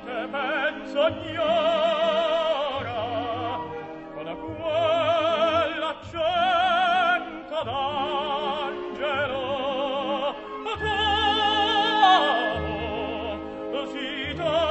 te penso ignora, con quell'accento d'angelo, t'amo, sì t'amo.